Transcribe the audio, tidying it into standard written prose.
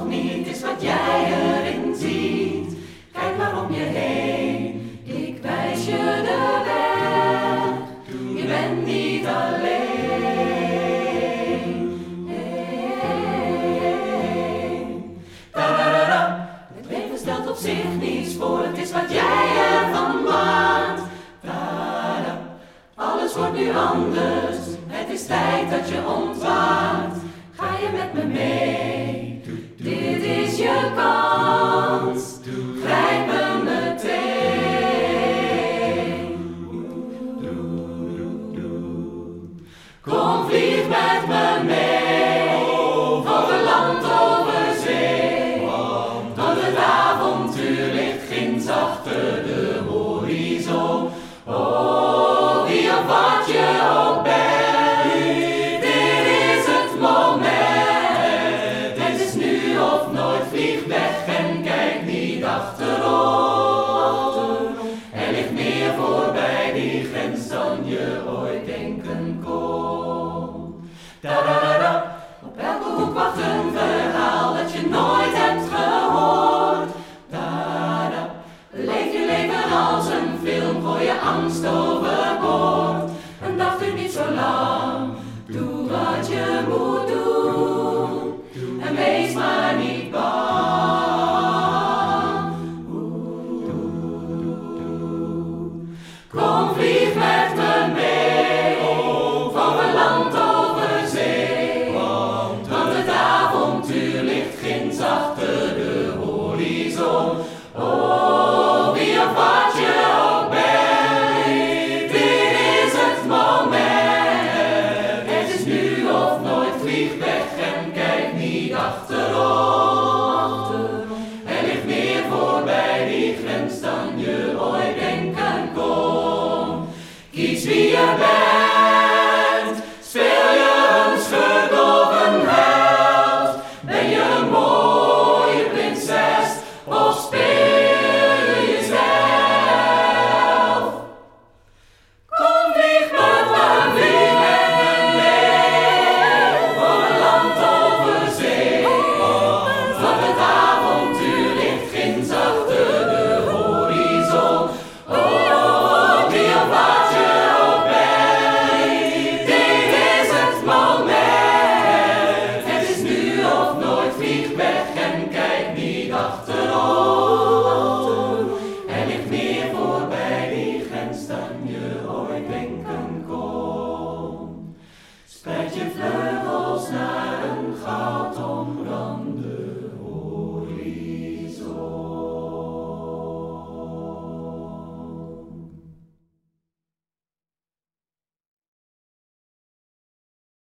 nog niet is wat jij erin ziet. Kijk maar om je heen, ik wijs je de weg. Je bent niet alleen. Ta-da-da-da. Het leven stelt op zich niets voor, het is wat jij ervan maakt. Ta-da. Alles wordt nu anders, het is tijd dat je ontwaakt. Ga je met me mee, dit is je kans, grijp me meteen. Kom, vlieg met me mee, over land, over zee, want het avontuur ligt ginds achter de horizon. Oh, wie of wat je ook bent. Vlieg weg en kijk niet achterom. Er ligt meer voorbij die grens dan je ooit denken kon. Ta-da-da-da. Op elke hoek wacht een verhaal dat je nooit hebt gehoord. Ta-da. Leef je leven als een film, gooi je angst overboord. Een dag duurt niet zo lang, doe wat je moet doen. En wees maar niet bang. Kom, vlieg met me mee, over land, over zee, want het avontuur ligt ginds achter de horizon. Oh, wie of wat je ook bent, dit is het moment. Het is nu of nooit, vlieg weg en kijk niet achterom. Er ligt meer voorbij die grens dan je ooit denken kon. Kies wie je bent, speel je een schurk of een held. Ben je een mooie prinses of speel je jezelf? Kom, vlieg met me mee, over land, over zee, want het avontuur ligt ginds achter de horizon. Oh, wie of wat je ook bent, dit is het moment. Het is nu of nooit, vlieg weg en kijk niet achterom. Er ligt meer voorbij die grens dan je ooit denken kon. Spreid je vleugels